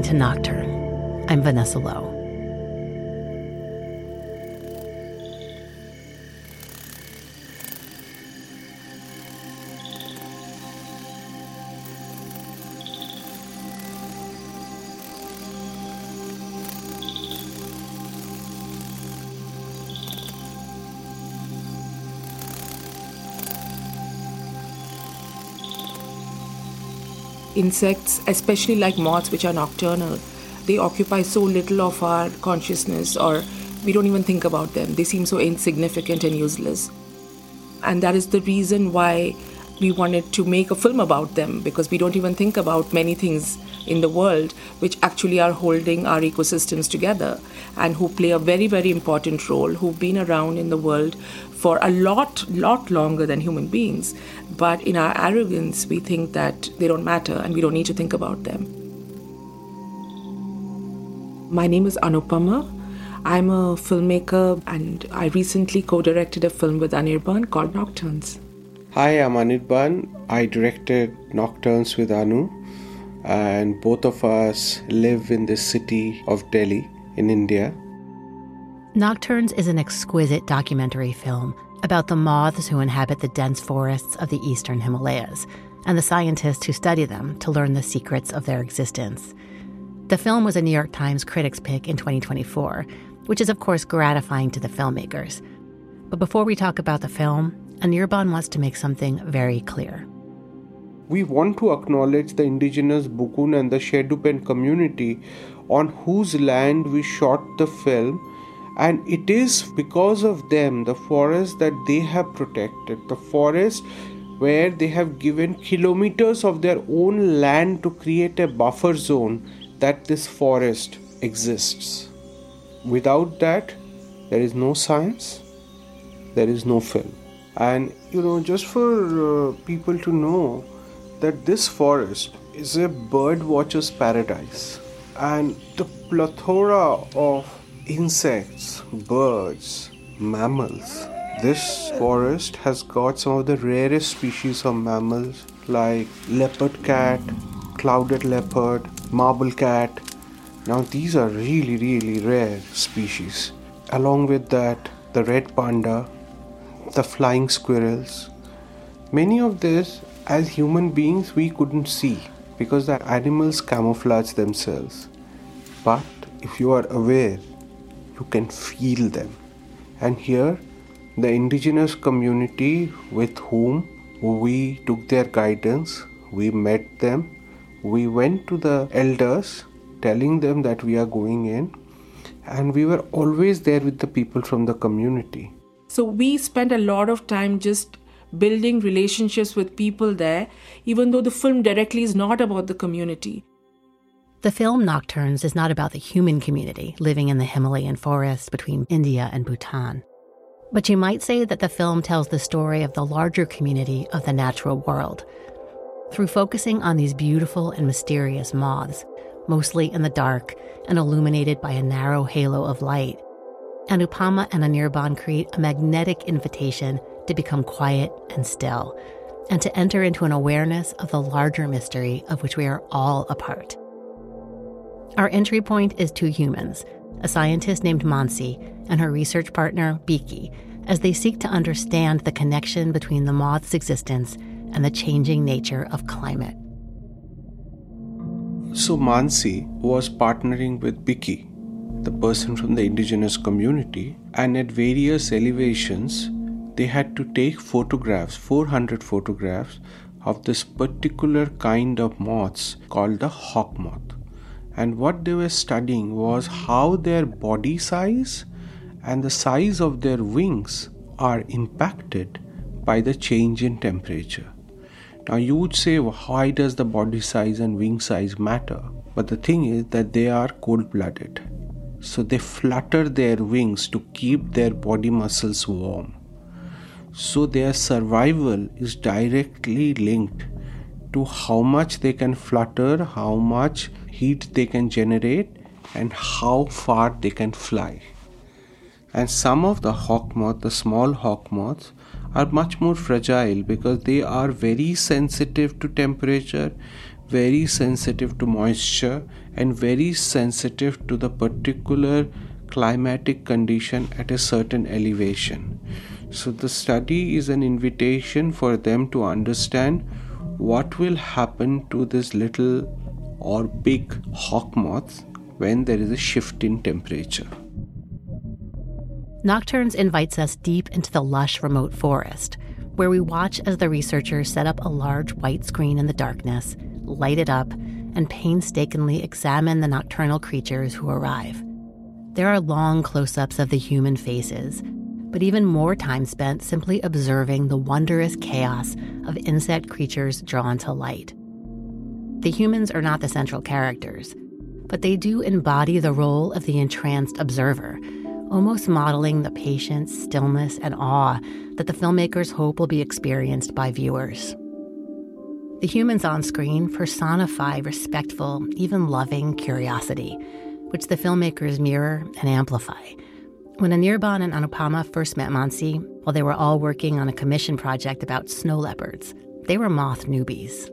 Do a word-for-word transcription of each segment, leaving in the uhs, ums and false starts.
to Nocturne. I'm Vanessa Lowe. Insects, especially like moths, which are nocturnal, they occupy so little of our consciousness, or we don't even think about them. They seem so insignificant and useless. And that is the reason why we wanted to make a film about them, because we don't even think about many things in the world which actually are holding our ecosystems together and who play a very, very important role, who've been around in the world for a lot, lot longer than human beings. But in our arrogance, we think that they don't matter and we don't need to think about them. My name is Anupama. I'm a filmmaker and I recently co-directed a film with Anirban called Nocturnes. Hi, I'm Anirban. I directed Nocturnes with Anu, and both of us live in the city of Delhi in India. Nocturnes is an exquisite documentary film about the moths who inhabit the dense forests of the eastern Himalayas and the scientists who study them to learn the secrets of their existence. The film was a New York Times Critics' Pick in twenty twenty-four, which is of course gratifying to the filmmakers. But before we talk about the film, Anirban wants to make something very clear. We want to acknowledge the indigenous Bukun and the Shedupen community on whose land we shot the film, and it is because of them, the forest that they have protected, the forest where they have given kilometers of their own land to create a buffer zone, that this forest exists. Without that, there is no science, there is no film. And, you know, just for uh, people to know that this forest is a bird watcher's paradise. And the plethora of insects, birds, mammals. This forest has got some of the rarest species of mammals like leopard cat, clouded leopard, marble cat. Now these are really, really rare species. Along with that, the red panda, the flying squirrels. Many of this, as human beings, we couldn't see because the animals camouflage themselves. But if you are aware, you can feel them. And here, the indigenous community with whom we took their guidance, we met them, we went to the elders telling them that we are going in, and we were always there with the people from the community. So we spent a lot of time just building relationships with people there, even though the film directly is not about the community. The film Nocturnes is not about the human community living in the Himalayan forest between India and Bhutan. But you might say that the film tells the story of the larger community of the natural world. Through focusing on these beautiful and mysterious moths, mostly in the dark and illuminated by a narrow halo of light, Anupama and Anirban create a magnetic invitation to become quiet and still, and to enter into an awareness of the larger mystery of which we are all a part. Our entry point is two humans, a scientist named Mansi and her research partner, Biki, as they seek to understand the connection between the moth's existence and the changing nature of climate. So Mansi was partnering with Biki, the person from the indigenous community, and at various elevations, they had to take photographs, four hundred photographs, of this particular kind of moths called the hawk moth. And what they were studying was how their body size and the size of their wings are impacted by the change in temperature. Now you would say, well, why does the body size and wing size matter? But the thing is that they are cold-blooded. So they flutter their wings to keep their body muscles warm. So their survival is directly linked to how much they can flutter, how much heat they can generate, and how far they can fly. And some of the hawk moth, the small hawk moths, are much more fragile because they are very sensitive to temperature, very sensitive to moisture and very sensitive to the particular climatic condition at a certain elevation. So the study is an invitation for them to understand what will happen to this little or big hawk moth when there is a shift in temperature. Nocturnes invites us deep into the lush remote forest, where we watch as the researchers set up a large white screen in the darkness, light it up, and painstakingly examine the nocturnal creatures who arrive. There are long close-ups of the human faces, but even more time spent simply observing the wondrous chaos of insect creatures drawn to light. The humans are not the central characters, but they do embody the role of the entranced observer, almost modeling the patience, stillness, and awe that the filmmakers hope will be experienced by viewers. The humans on screen personify respectful, even loving curiosity, which the filmmakers mirror and amplify. When Anirban and Anupama first met Mansi, while they were all working on a commission project about snow leopards, they were moth newbies.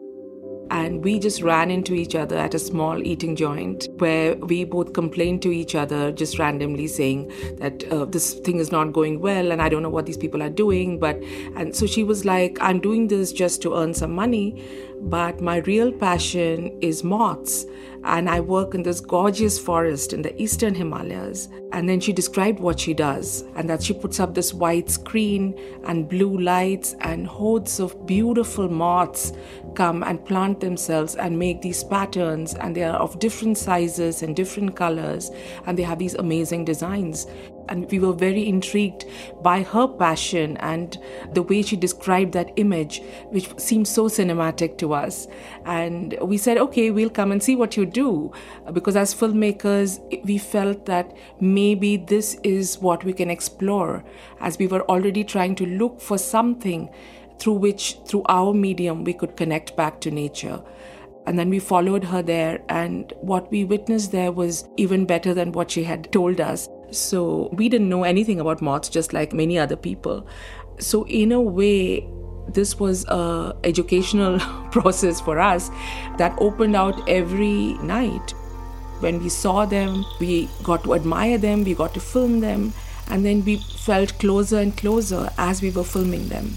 And we just ran into each other at a small eating joint where we both complained to each other, just randomly saying that uh, this thing is not going well and I don't know what these people are doing. But and so she was like, I'm doing this just to earn some money, but my real passion is moths. And I work in this gorgeous forest in the eastern Himalayas. And then she described what she does, and that she puts up this white screen and blue lights, and hordes of beautiful moths come and plant themselves and make these patterns, and they are of different sizes and different colors, and they have these amazing designs. And we were very intrigued by her passion and the way she described that image, which seemed so cinematic to us. And we said, okay, we'll come and see what you do. Because as filmmakers, we felt that maybe this is what we can explore, as we were already trying to look for something through which, through our medium, we could connect back to nature. And then we followed her there, and what we witnessed there was even better than what she had told us. So we didn't know anything about moths, just like many other people. So in a way, this was an educational process for us that opened out every night. When we saw them, we got to admire them, we got to film them, and then we felt closer and closer as we were filming them.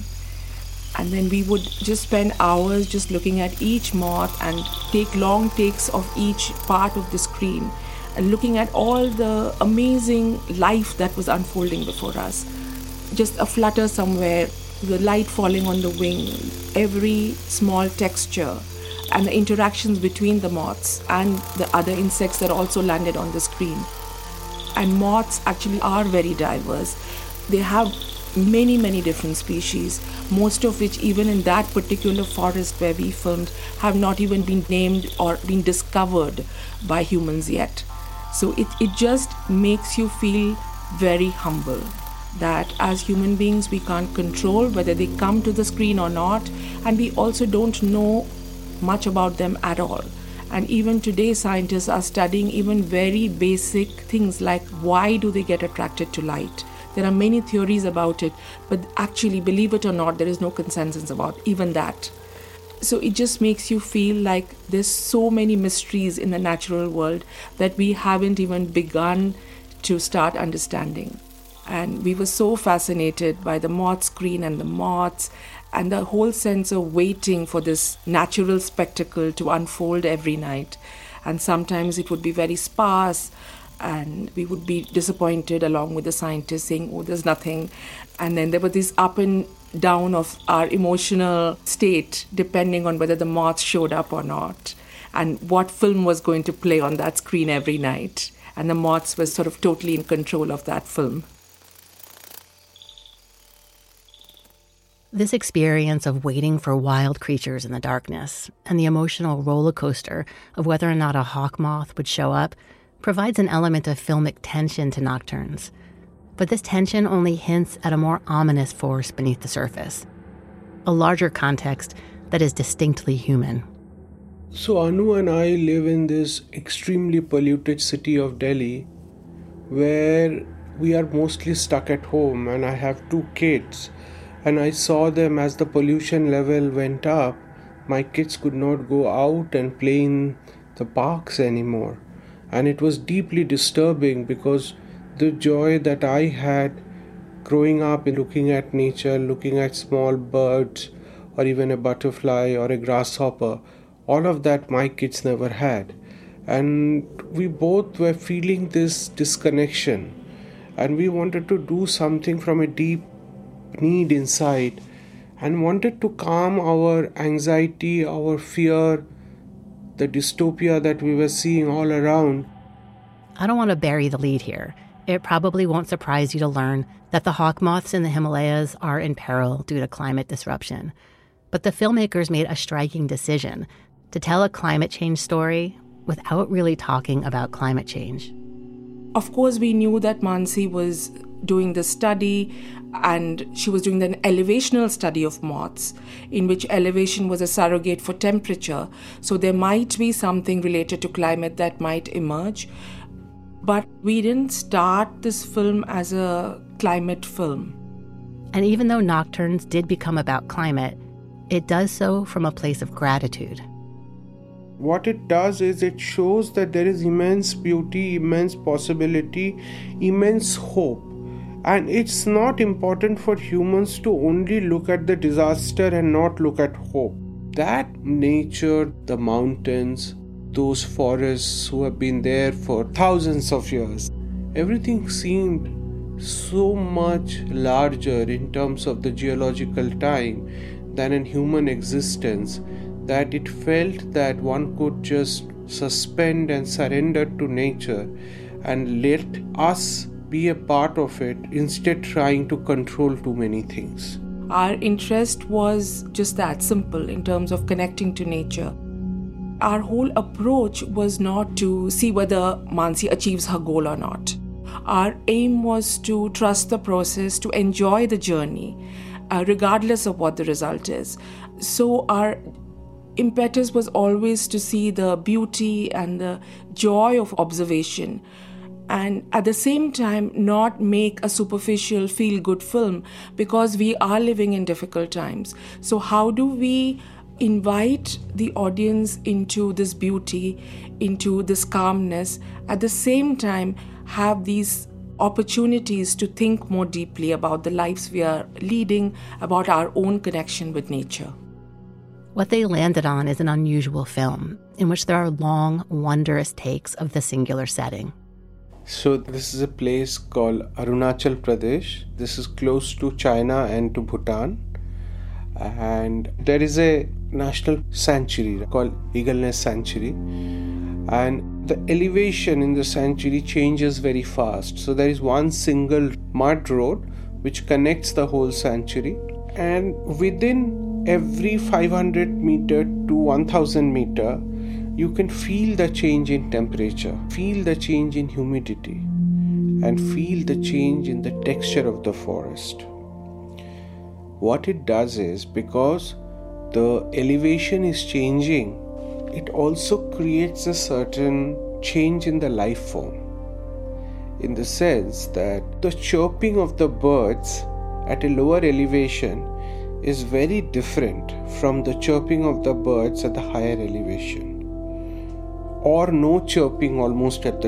And then we would just spend hours just looking at each moth and take long takes of each part of the screen and looking at all the amazing life that was unfolding before us. Just a flutter somewhere, the light falling on the wing, every small texture, and the interactions between the moths and the other insects that also landed on the screen. And moths actually are very diverse. They have many, many different species, most of which even in that particular forest where we filmed have not even been named or been discovered by humans yet. So it, it just makes you feel very humble that as human beings we can't control whether they come to the screen or not, and we also don't know much about them at all. And even today scientists are studying even very basic things like why do they get attracted to light. There are many theories about it, but actually, believe it or not, there is no consensus about even that. So it just makes you feel like there's so many mysteries in the natural world that we haven't even begun to start understanding. And we were so fascinated by the moth screen and the moths and the whole sense of waiting for this natural spectacle to unfold every night. And sometimes it would be very sparse, and we would be disappointed along with the scientists saying, oh, there's nothing. And then there was this up and down of our emotional state, depending on whether the moths showed up or not, and what film was going to play on that screen every night. And the moths were sort of totally in control of that film. This experience of waiting for wild creatures in the darkness and the emotional roller coaster of whether or not a hawk moth would show up provides an element of filmic tension to Nocturnes. But this tension only hints at a more ominous force beneath the surface, a larger context that is distinctly human. So Anu and I live in this extremely polluted city of Delhi where we are mostly stuck at home, and I have two kids, and I saw them as the pollution level went up. my kids could not go out and play in the parks anymore. And it was deeply disturbing because the joy that I had growing up in looking at nature, looking at small birds, or even a butterfly or a grasshopper, all of that my kids never had. And we both were feeling this disconnection, and we wanted to do something from a deep need inside, and wanted to calm our anxiety, our fear, the dystopia that we were seeing all around. I don't want to bury the lead here. It probably won't surprise you to learn that the hawk moths in the Himalayas are in peril due to climate disruption. But the filmmakers made a striking decision to tell a climate change story without really talking about climate change. Of course, we knew that Mansi was doing the study, and she was doing an elevational study of moths, in which elevation was a surrogate for temperature. So there might be something related to climate that might emerge. But we didn't start this film as a climate film. And even though Nocturnes did become about climate, it does so from a place of gratitude. What it does is it shows that there is immense beauty, immense possibility, immense hope. And it's not important for humans to only look at the disaster and not look at hope. That nature, the mountains, those forests who have been there for thousands of years, everything seemed so much larger in terms of the geological time than in human existence, that it felt that one could just suspend and surrender to nature and let us be a part of it, instead trying to control too many things. Our interest was just that simple in terms of connecting to nature. Our whole approach was not to see whether Mansi achieves her goal or not. Our aim was to trust the process, to enjoy the journey, uh, regardless of what the result is. So our impetus was always to see the beauty and the joy of observation, and at the same time not make a superficial feel-good film, because we are living in difficult times. So how do we invite the audience into this beauty, into this calmness, at the same time have these opportunities to think more deeply about the lives we are leading, about our own connection with nature? What they landed on is an unusual film in which there are long, wondrous takes of the singular setting. So this is a place called Arunachal Pradesh. This is close to China and to Bhutan. And there is a national sanctuary called Eagle Nest Sanctuary. And the elevation in the sanctuary changes very fast. So there is one single mud road which connects the whole sanctuary. And within every five hundred meter to one thousand meter, you can feel the change in temperature, feel the change in humidity, and feel the change in the texture of the forest. What it does is, because the elevation is changing, it also creates a certain change in the life form, in the sense that the chirping of the birds at a lower elevation is very different from the chirping of the birds at the higher elevation, or no chirping almost at the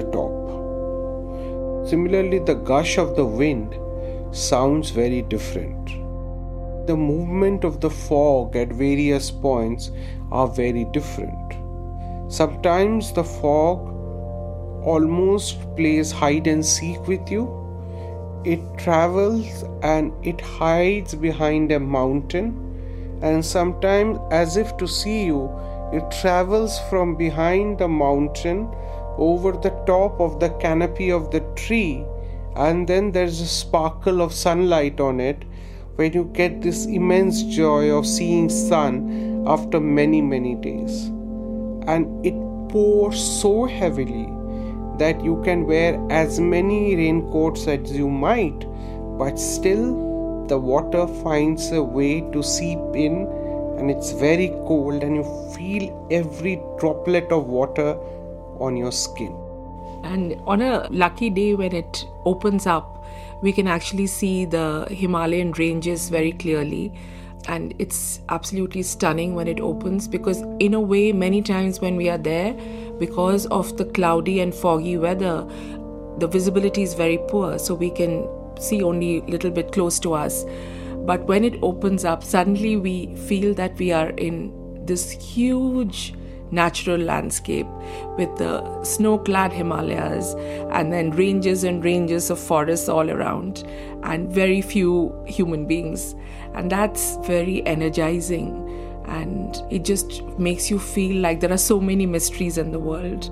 top. Similarly, the gush of the wind sounds very different. The movement of the fog at various points are very different. Sometimes the fog almost plays hide and seek with you. It travels and it hides behind a mountain, and sometimes, as if to see you, it travels from behind the mountain over the top of the canopy of the tree, and then there's a sparkle of sunlight on it, when you get this immense joy of seeing sun after many many days. And it pours so heavily that you can wear as many raincoats as you might, but still the water finds a way to seep in, and it's very cold, and you feel every droplet of water on your skin. And on a lucky day when it opens up, we can actually see the Himalayan ranges very clearly. And it's absolutely stunning when it opens, because in a way, many times when we are there, because of the cloudy and foggy weather, the visibility is very poor, so we can see only a little bit close to us. But when it opens up, suddenly we feel that we are in this huge natural landscape with the snow-clad Himalayas and then ranges and ranges of forests all around and very few human beings. And that's very energizing, and it just makes you feel like there are so many mysteries in the world.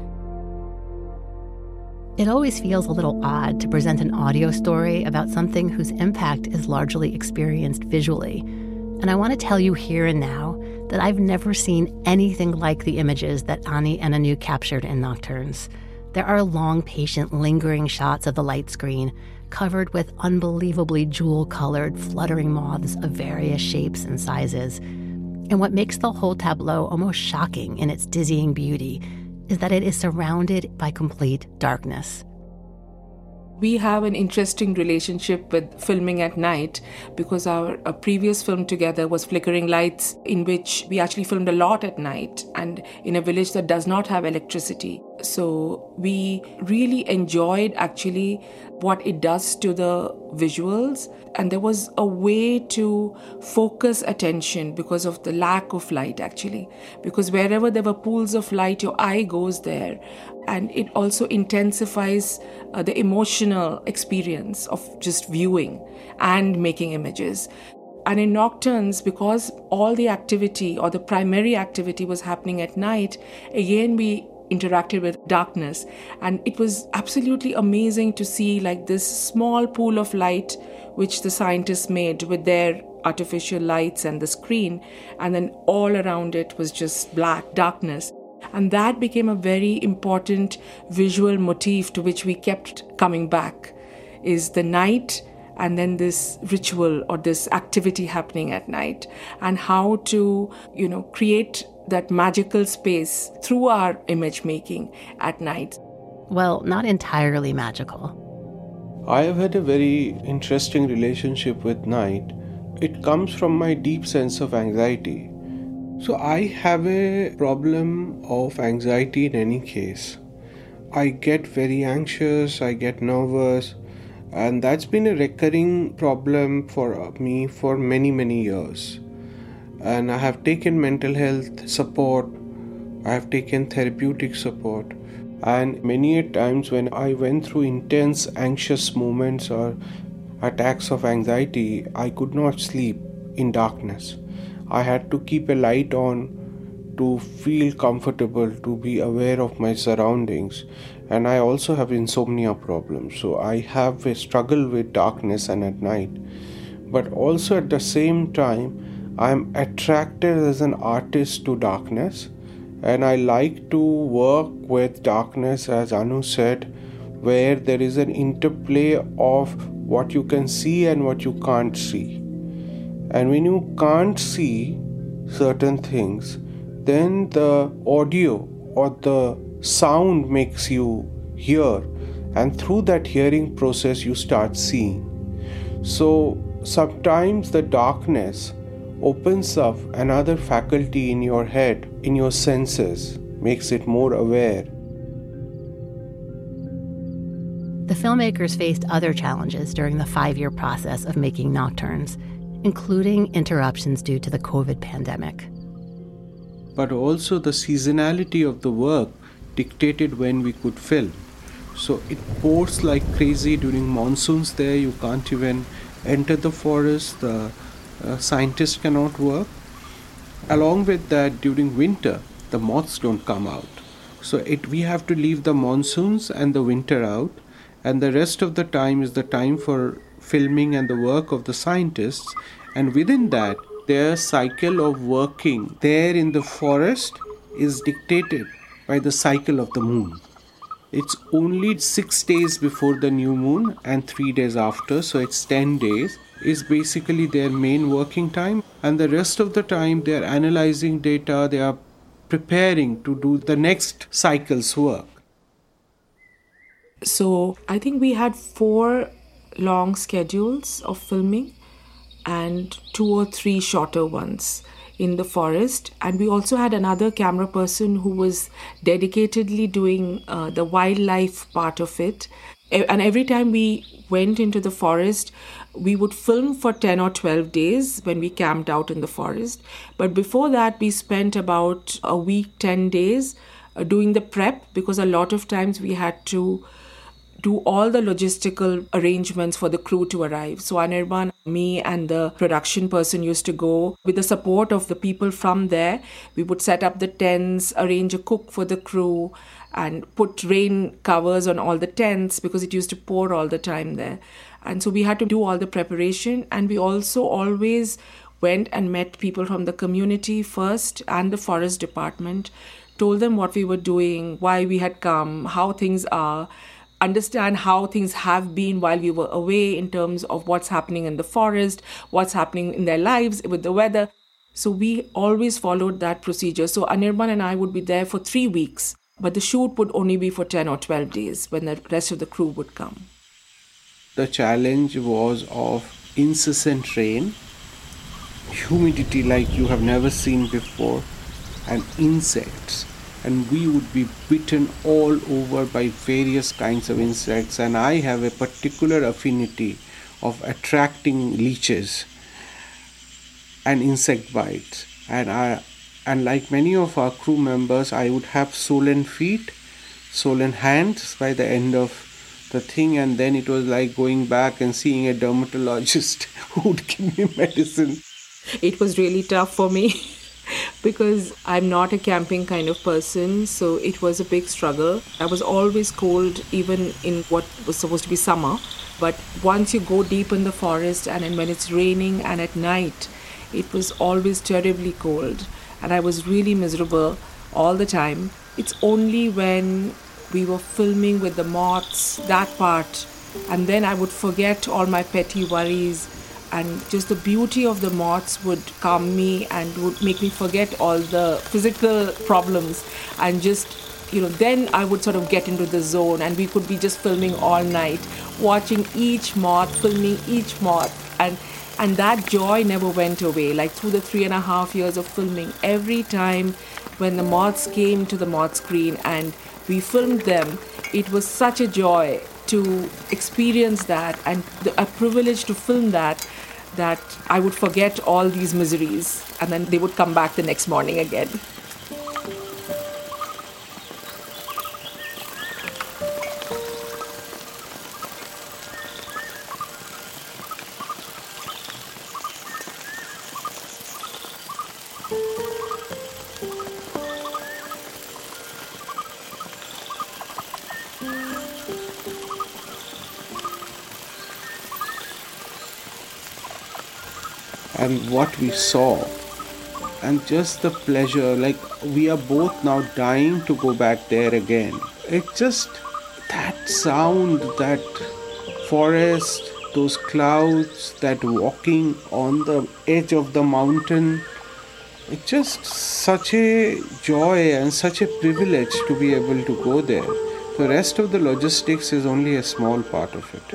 It always feels a little odd to present an audio story about something whose impact is largely experienced visually. And I want to tell you here and now that I've never seen anything like the images that Ani and Anu captured in Nocturnes. There are long, patient, lingering shots of the light screen, covered with unbelievably jewel-colored, fluttering moths of various shapes and sizes. And what makes the whole tableau almost shocking in its dizzying beauty is that it is surrounded by complete darkness. We have an interesting relationship with filming at night, because our, our previous film together was Flickering Lights, in which we actually filmed a lot at night and in a village that does not have electricity. So we really enjoyed actually what it does to the visuals. And there was a way to focus attention because of the lack of light, actually. Because wherever there were pools of light, your eye goes there. And it also intensifies uh, the emotional experience of just viewing and making images. And in Nocturnes, because all the activity or the primary activity was happening at night, again we interacted with darkness. And it was absolutely amazing to see like this small pool of light which the scientists made with their artificial lights and the screen. And then all around it was just black darkness. And that became a very important visual motif to which we kept coming back, is the night and then this ritual or this activity happening at night, and how to, you know, create that magical space through our image making at night. Well, not entirely magical. I have had a very interesting relationship with night. It comes from my deep sense of anxiety. So I have a problem of anxiety in any case. I get very anxious, I get nervous, and that's been a recurring problem for me for many, many years. And I have taken mental health support, I have taken therapeutic support, and many a times when I went through intense anxious moments or attacks of anxiety, I could not sleep in darkness. I had to keep a light on to feel comfortable, to be aware of my surroundings. And I also have insomnia problems. So I have a struggle with darkness and at night. But also at the same time, I'm attracted as an artist to darkness. And I like to work with darkness, as Anu said, where there is an interplay of what you can see and what you can't see. And when you can't see certain things, then the audio or the sound makes you hear. And through that hearing process, you start seeing. So sometimes the darkness opens up another faculty in your head, in your senses, makes it more aware. The filmmakers faced other challenges during the five-year process of making Nocturnes, including interruptions due to the COVID pandemic. But also the seasonality of the work dictated when we could film. So it pours like crazy during monsoons there. You can't even enter the forest. The uh, scientists cannot work. Along with that, during winter, the moths don't come out. So it we have to leave the monsoons and the winter out. And the rest of the time is the time for filming and the work of the scientists, and within that their cycle of working there in the forest is dictated by the cycle of the moon. It's only six days before the new moon and three days after, so it's ten days is basically their main working time, and the rest of the time they are analyzing data, they are preparing to do the next cycle's work. So I think we had four long schedules of filming, and two or three shorter ones in the forest. And we also had another camera person who was dedicatedly doing uh, the wildlife part of it. And every time we went into the forest, we would film for ten or twelve days when we camped out in the forest. But before that, we spent about a week, ten days uh, doing the prep, because a lot of times we had to do all the logistical arrangements for the crew to arrive. So Anirban, me and the production person used to go with the support of the people from there. We would set up the tents, arrange a cook for the crew, and put rain covers on all the tents because it used to pour all the time there. And so we had to do all the preparation. And we also always went and met people from the community first and the forest department, told them what we were doing, why we had come, how things are, understand how things have been while we were away in terms of what's happening in the forest, what's happening in their lives with the weather. So we always followed that procedure. So Anirban and I would be there for three weeks, but the shoot would only be for ten or twelve days when the rest of the crew would come. The challenge was of incessant rain, humidity like you have never seen before, and insects. And we would be bitten all over by various kinds of insects. And I have a particular affinity of attracting leeches and insect bites. And I, and like many of our crew members, I would have swollen feet, swollen hands by the end of the thing. And then it was like going back and seeing a dermatologist who would give me medicine. It was really tough for me. Because I'm not a camping kind of person, so it was a big struggle. I was always cold, even in what was supposed to be summer. But once you go deep in the forest and when it's raining and at night, it was always terribly cold. And I was really miserable all the time. It's only when we were filming with the moths, that part, and then I would forget all my petty worries. And just the beauty of the moths would calm me and would make me forget all the physical problems. And just, you know, then I would sort of get into the zone and we could be just filming all night, watching each moth, filming each moth. And and that joy never went away. Like through the three and a half years of filming, every time when the moths came to the moth screen and we filmed them, it was such a joy to experience that and the, a privilege to film that, that I would forget all these miseries and then they would come back the next morning again. And what we saw, and just the pleasure, like we are both now dying to go back there again. It just, that sound, that forest, those clouds, that walking on the edge of the mountain, it's just such a joy and such a privilege to be able to go there. The rest of the logistics is only a small part of it.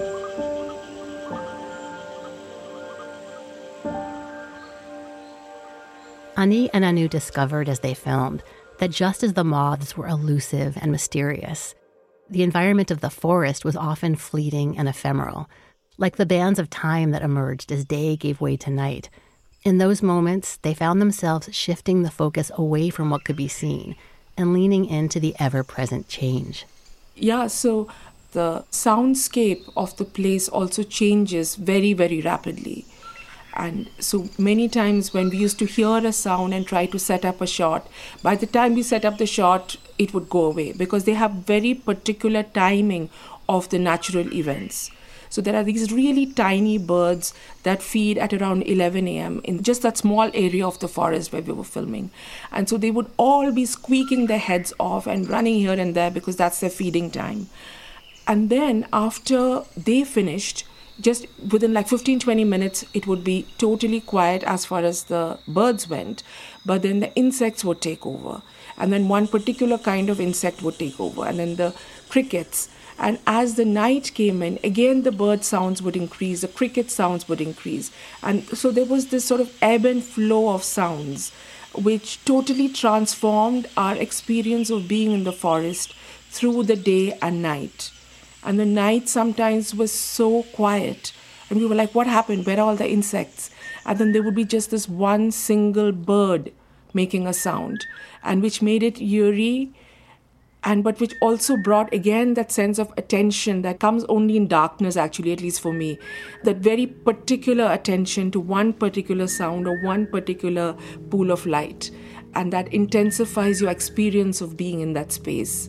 Ani and Anu discovered as they filmed that just as the moths were elusive and mysterious, the environment of the forest was often fleeting and ephemeral, like the bands of time that emerged as day gave way to night. In those moments, they found themselves shifting the focus away from what could be seen and leaning into the ever-present change. Yeah, so the soundscape of the place also changes very, very rapidly. And so many times when we used to hear a sound and try to set up a shot, by the time we set up the shot, it would go away because they have very particular timing of the natural events. So there are these really tiny birds that feed at around eleven a.m. in just that small area of the forest where we were filming. And so they would all be squeaking their heads off and running here and there because that's their feeding time. And then after they finished, just within like fifteen to twenty minutes, it would be totally quiet as far as the birds went. But then the insects would take over. And then one particular kind of insect would take over. And then the crickets. And as the night came in, again the bird sounds would increase, the cricket sounds would increase. And so there was this sort of ebb and flow of sounds, which totally transformed our experience of being in the forest through the day and night. And the night sometimes was so quiet. And we were like, what happened? Where are all the insects? And then there would be just this one single bird making a sound, and which made it eerie, and but which also brought again that sense of attention that comes only in darkness, actually, at least for me. That very particular attention to one particular sound or one particular pool of light. And that intensifies your experience of being in that space.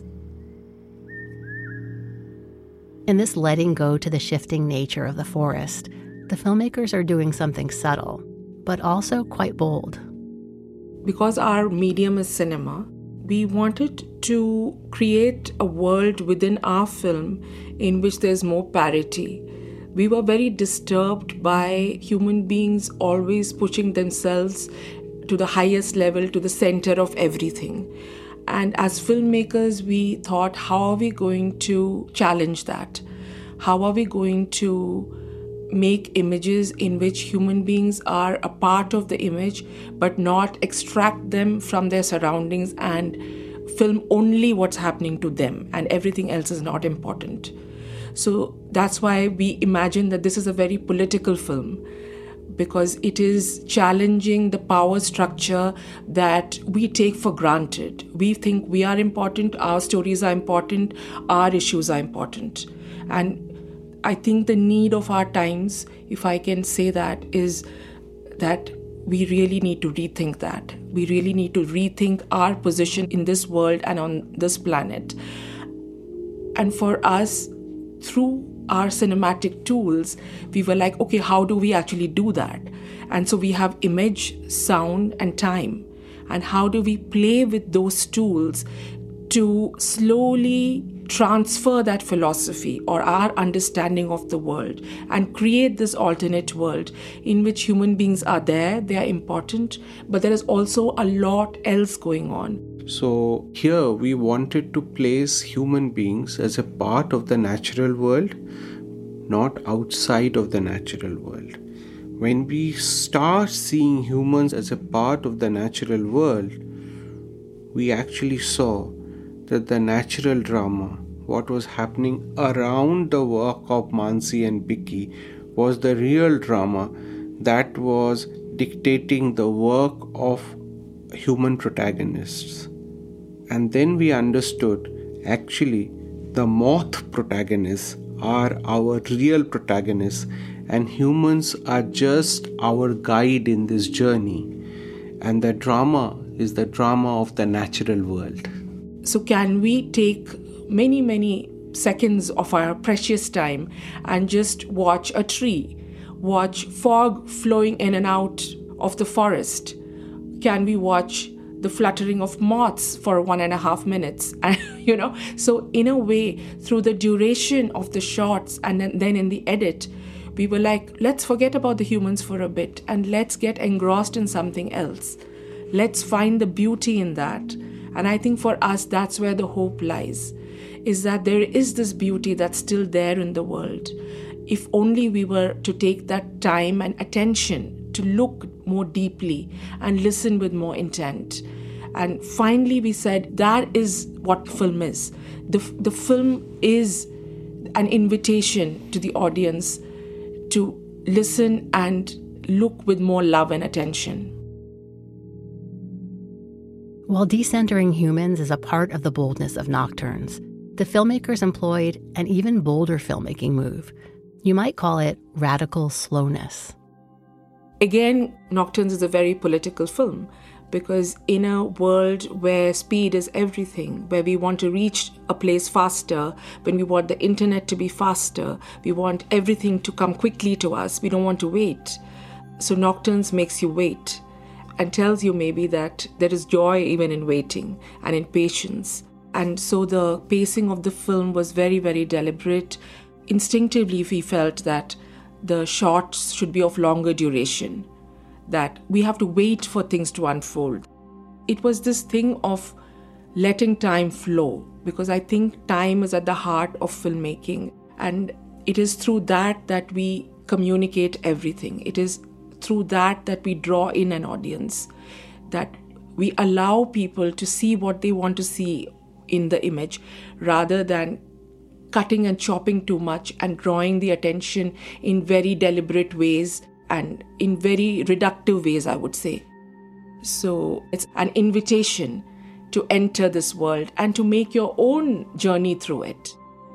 In this letting go to the shifting nature of the forest, the filmmakers are doing something subtle, but also quite bold. Because our medium is cinema, we wanted to create a world within our film in which there's more parity. We were very disturbed by human beings always pushing themselves to the highest level, to the center of everything. And as filmmakers, we thought, how are we going to challenge that? How are we going to make images in which human beings are a part of the image, but not extract them from their surroundings and film only what's happening to them, and everything else is not important. So that's why we imagine that this is a very political film, because it is challenging the power structure that we take for granted. We think we are important, our stories are important, our issues are important. And I think the need of our times, if I can say that, is that we really need to rethink that. We really need to rethink our position in this world and on this planet. And for us, through our cinematic tools, we were like, okay, how do we actually do that? And so we have image, sound, and time. And how do we play with those tools to slowly transfer that philosophy or our understanding of the world and create this alternate world in which human beings are there, they are important, but there is also a lot else going on. So here we wanted to place human beings as a part of the natural world, not outside of the natural world. When we start seeing humans as a part of the natural world, we actually saw that the natural drama, what was happening around the work of Mansi and Bikki, was the real drama that was dictating the work of human protagonists. And then we understood, actually, the moth protagonists are our real protagonists, and humans are just our guide in this journey. And the drama is the drama of the natural world. So can we take many, many seconds of our precious time and just watch a tree, watch fog flowing in and out of the forest? Can we watch the fluttering of moths for one and a half minutes? And, you know, so in a way, through the duration of the shots and then in the edit, we were like, let's forget about the humans for a bit and let's get engrossed in something else. Let's find the beauty in that. And I think for us, that's where the hope lies, is that there is this beauty that's still there in the world. If only we were to take that time and attention to look more deeply and listen with more intent. And finally, we said that is what film is. The, the film is an invitation to the audience to listen and look with more love and attention. While decentering humans is a part of the boldness of Nocturnes, the filmmakers employed an even bolder filmmaking move. You might call it radical slowness. Again, Nocturnes is a very political film, because in a world where speed is everything, where we want to reach a place faster, when we want the internet to be faster, we want everything to come quickly to us, we don't want to wait. So Nocturnes makes you wait and tells you maybe that there is joy even in waiting and in patience. And so the pacing of the film was very, very deliberate. Instinctively, we felt that the shots should be of longer duration, that we have to wait for things to unfold. It was this thing of letting time flow, because I think time is at the heart of filmmaking, and it is through that that we communicate everything. It is through that that we draw in an audience, that we allow people to see what they want to see in the image, rather than cutting and chopping too much and drawing the attention in very deliberate ways and in very reductive ways, I would say. So it's an invitation to enter this world and to make your own journey through it.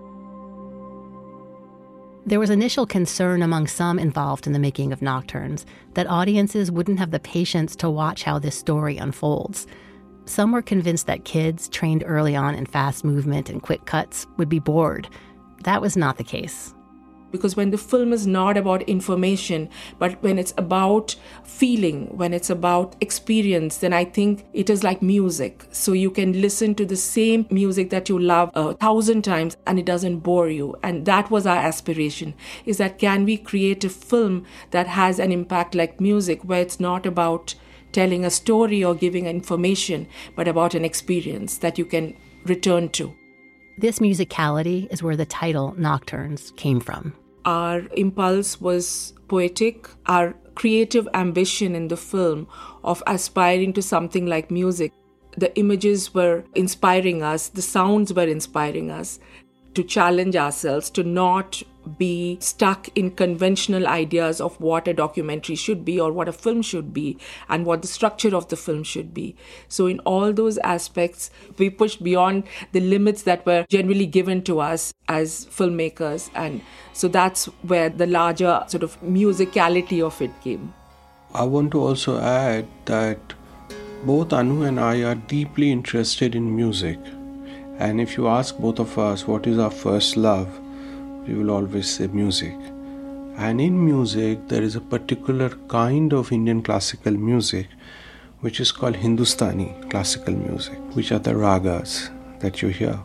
There was initial concern among some involved in the making of Nocturnes that audiences wouldn't have the patience to watch how this story unfolds. Some were convinced that kids trained early on in fast movement and quick cuts would be bored. That was not the case. Because when the film is not about information, but when it's about feeling, when it's about experience, then I think it is like music. So you can listen to the same music that you love a thousand times and it doesn't bore you. And that was our aspiration, is that can we create a film that has an impact like music, where it's not about telling a story or giving information, but about an experience that you can return to. This musicality is where the title Nocturnes came from. Our impulse was poetic. Our creative ambition in the film of aspiring to something like music. The images were inspiring us, the sounds were inspiring us to challenge ourselves, to not be stuck in conventional ideas of what a documentary should be or what a film should be and what the structure of the film should be. So in all those aspects, we pushed beyond the limits that were generally given to us as filmmakers. And so that's where the larger sort of musicality of it came. I want to also add that both Anu and I are deeply interested in music. And if you ask both of us what is our first love, we will always say music. And in music, there is a particular kind of Indian classical music which is called Hindustani classical music, which are the ragas that you hear.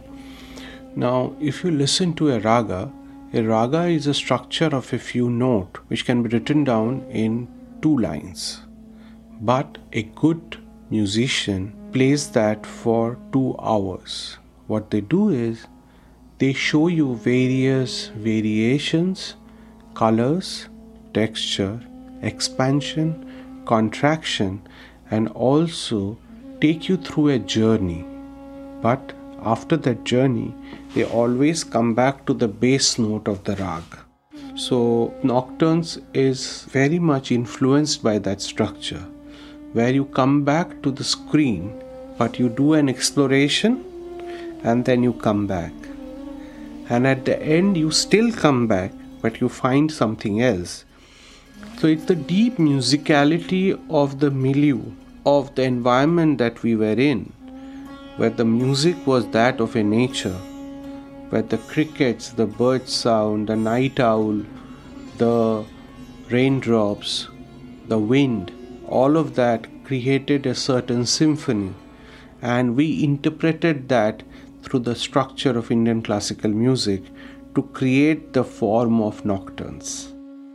Now, if you listen to a raga, a raga is a structure of a few notes which can be written down in two lines. But a good musician plays that for two hours. What they do is, they show you various variations, colors, texture, expansion, contraction, and also take you through a journey. But after that journey, they always come back to the base note of the rag. So Nocturnes is very much influenced by that structure, where you come back to the screen, but you do an exploration and then you come back. And at the end, you still come back, but you find something else. So it's the deep musicality of the milieu, of the environment that we were in, where the music was that of a nature, where the crickets, the bird sound, the night owl, the raindrops, the wind, all of that created a certain symphony. And we interpreted that through the structure of Indian classical music to create the form of Nocturnes.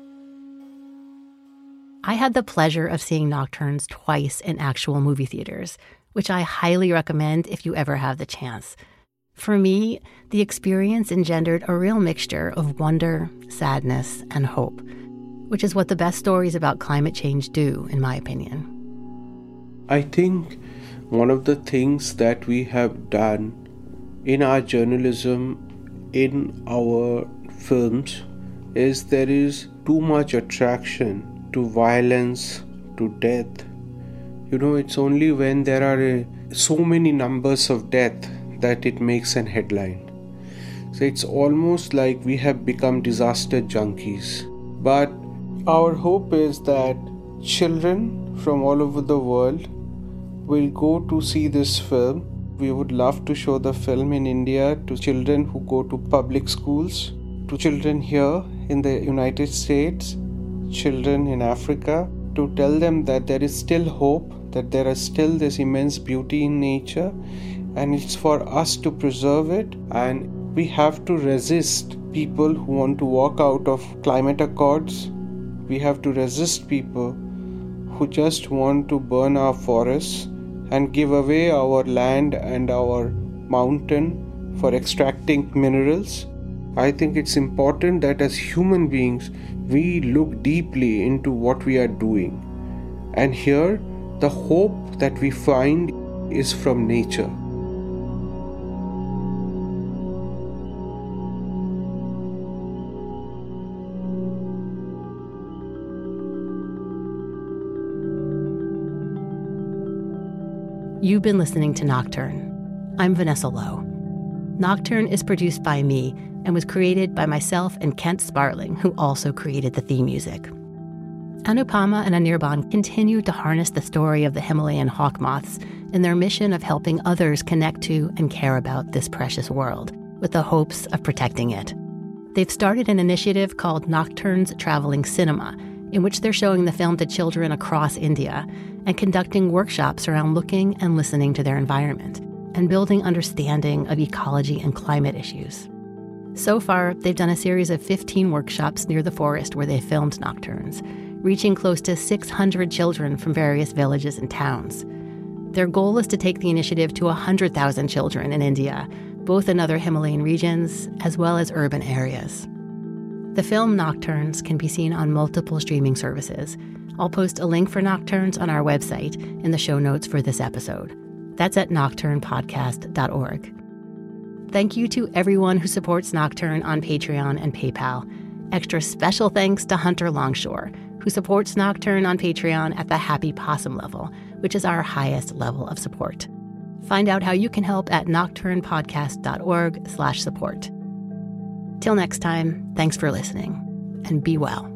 I had the pleasure of seeing Nocturnes twice in actual movie theaters, which I highly recommend if you ever have the chance. For me, the experience engendered a real mixture of wonder, sadness, and hope, which is what the best stories about climate change do, in my opinion. I think one of the things that we have done in our journalism, in our films, is there is too much attraction to violence, to death. You know, it's only when there are a, so many numbers of death that it makes an headline. So it's almost like we have become disaster junkies. But our hope is that children from all over the world will go to see this film. We would love to show the film in India to children who go to public schools, to children here in the United States, children in Africa, to tell them that there is still hope, that there is still this immense beauty in nature, and it's for us to preserve it. And we have to resist people who want to walk out of climate accords. We have to resist people who just want to burn our forests and give away our land and our mountain for extracting minerals. I think it's important that as human beings, we look deeply into what we are doing. And here, the hope that we find is from nature. You've been listening to Nocturne. I'm Vanessa Lowe. Nocturne is produced by me and was created by myself and Kent Sparling, who also created the theme music. Anupama and Anirban continue to harness the story of the Himalayan hawk moths in their mission of helping others connect to and care about this precious world, with the hopes of protecting it. They've started an initiative called Nocturne's Traveling Cinema, in which they're showing the film to children across India and conducting workshops around looking and listening to their environment and building understanding of ecology and climate issues. So far, they've done a series of fifteen workshops near the forest where they filmed nocturnes, reaching close to six hundred children from various villages and towns. Their goal is to take the initiative to one hundred thousand children in India, both in other Himalayan regions as well as urban areas. The film Nocturnes can be seen on multiple streaming services. I'll post a link for Nocturnes on our website in the show notes for this episode. That's at nocturne podcast dot org. Thank you to everyone who supports Nocturne on Patreon and PayPal. Extra special thanks to Hunter Longshore, who supports Nocturne on Patreon at the Happy Possum level, which is our highest level of support. Find out how you can help at nocturne podcast dot org slash support. Till next time, thanks for listening, and be well.